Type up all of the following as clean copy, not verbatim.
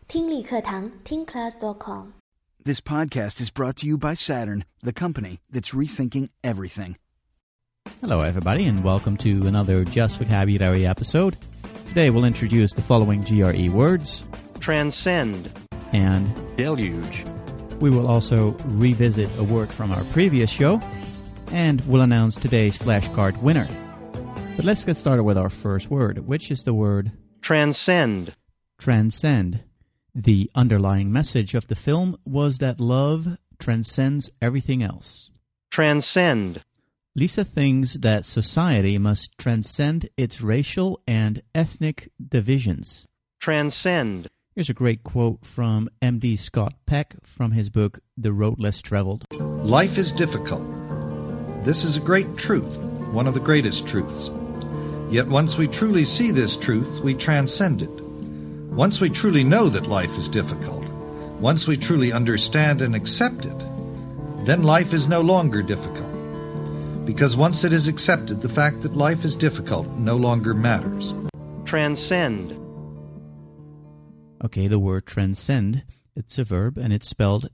听力课堂听class.com。 This podcast is brought to you by Saturn, the company that's rethinking everything. Hello, everybody, and welcome to another Just Vocabulary episode. Today we'll introduce the following GRE words: transcend and deluge. We will also revisit a word from our previous show, and we'll announce today's flashcard winner. But let's get started with our first word, which is the word transcend. Transcend. The underlying message of the film was that love transcends everything else. Transcend. Lisa thinks that society must transcend its racial and ethnic divisions. Transcend. Here's a great quote from M.D. Scott Peck from his book, The Road Less Traveled. Life is difficult. This is a great truth, one of the greatest truths. Yet once we truly see this truth, we transcend it. Once we truly know that life is difficult, once we truly understand and accept it, then life is no longer difficult. Because once it is accepted, the fact that life is difficult no longer matters. Transcend. Okay, the word transcend, it's a verb, and it's spelled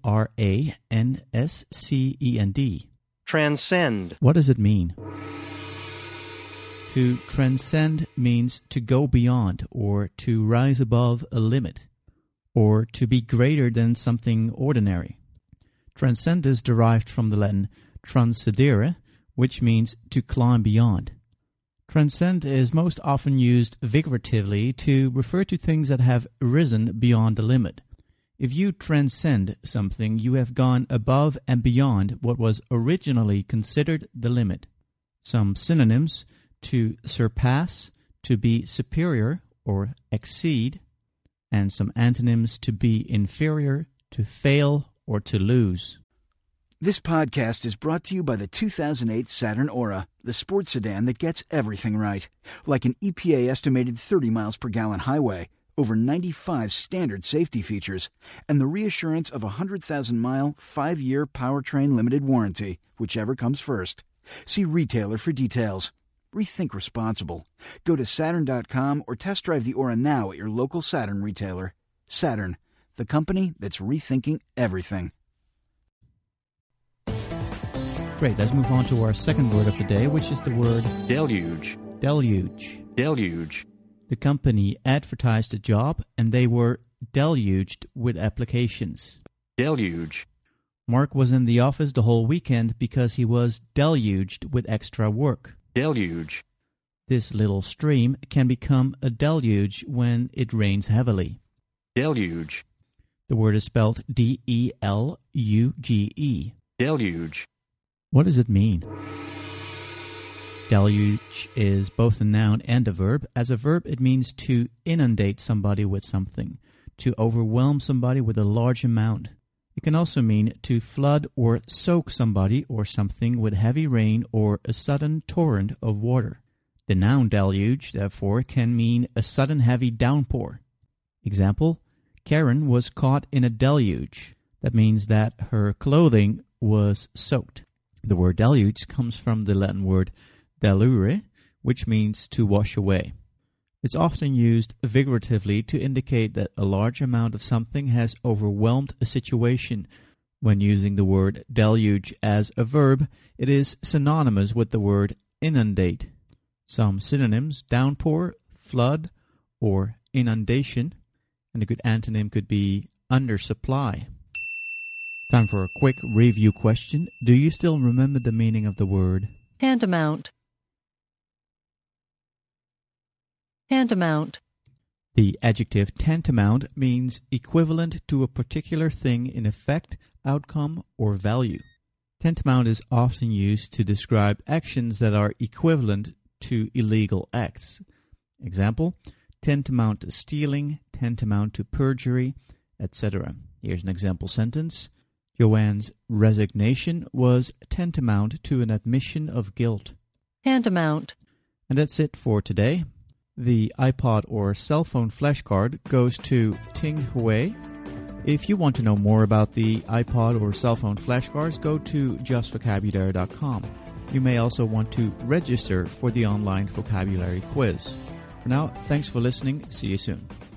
T-R-A-N-S-C-E-N-D. Transcend. What does it mean? To transcend means to go beyond or to rise above a limit or to be greater than something ordinary. Transcend is derived from the Latin transcendere, which means to climb beyond. Transcend is most often used figuratively to refer to things that have risen beyond the limit. If you transcend something, you have gone above and beyond what was originally considered the limit. Some synonyms: to surpass, to be superior or exceed, and some antonyms: to be inferior, to fail, or to lose. This podcast is brought to you by the 2008 Saturn Aura, the sports sedan that gets everything right. Like an EPA-estimated 30 miles per gallon highway, over 95 standard safety features, and the reassurance of a 100,000-mile, 5-year powertrain limited warranty, whichever comes first. See retailer for details. Rethink responsible. Go to Saturn.com or test drive the Aura now at your local Saturn retailer. Saturn, the company that's rethinking everything. Great, let's move on to our second word of the day, which is the word deluge. Deluge. Deluge. The company advertised a job and they were deluged with applications. Deluge. Mark was in the office the whole weekend because he was deluged with extra work. Deluge. This little stream can become a deluge when it rains heavily. Deluge. The word is spelled D-E-L-U-G-E. Deluge. What does it mean? Deluge is both a noun and a verb. As a verb, it means to inundate somebody with something, to overwhelm somebody with a large amount. It can also mean to flood or soak somebody or something with heavy rain or a sudden torrent of water. The noun deluge, therefore, can mean a sudden heavy downpour. Example: Karen was caught in a deluge. That means that her clothing was soaked. The word deluge comes from the Latin word delure, which means to wash away. It's often used figuratively to indicate that a large amount of something has overwhelmed a situation. When using the word deluge as a verb, it is synonymous with the word inundate. Some synonyms: downpour, flood, or inundation, and a good antonym could be undersupply. Time for a quick review question. Do you still remember the meaning of the word tantamount? Tantamount. The adjective tantamount means equivalent to a particular thing in effect, outcome, or value. Tantamount is often used to describe actions that are equivalent to illegal acts. Example: tantamount to stealing, tantamount to perjury, etc. Here's an example sentence. Joanne's resignation was tantamount to an admission of guilt. Tantamount. And that's it for today. The iPod or cell phone flashcard goes to Ting Hui. If you want to know more about the iPod or cell phone flashcards, go to justvocabulary.com. You may also want to register for the online vocabulary quiz. For now, thanks for listening. See you soon.